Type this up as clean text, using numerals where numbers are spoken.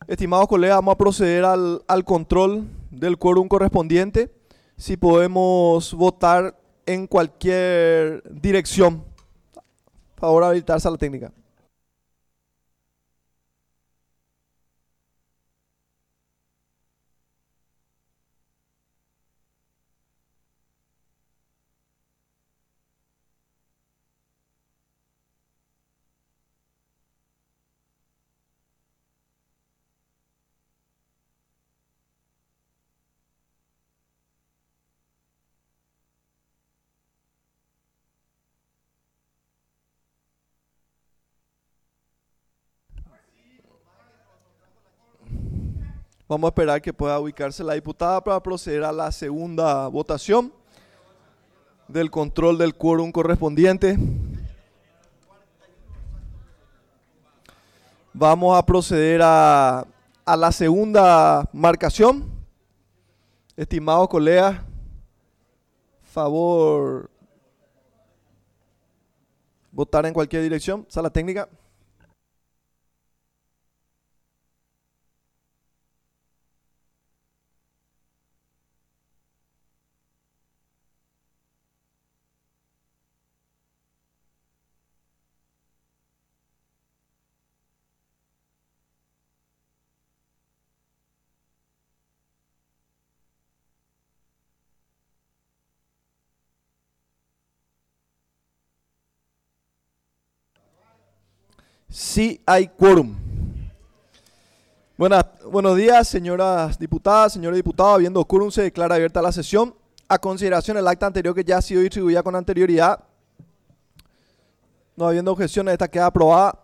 Estimados colegas, vamos a proceder al control del quórum correspondiente. Si podemos votar en cualquier dirección. Por favor, habilitar sala técnica. Vamos a esperar que pueda ubicarse la diputada para proceder a la segunda votación del control del quórum correspondiente. Vamos a proceder a la segunda marcación. Estimados colegas, favor votar en cualquier dirección. Sala técnica. Sí hay quórum. Buenos días, señoras diputadas, señores diputados. Habiendo quórum, se declara abierta la sesión. A consideración el acta anterior que ya ha sido distribuida con anterioridad. No habiendo objeciones, esta queda aprobada.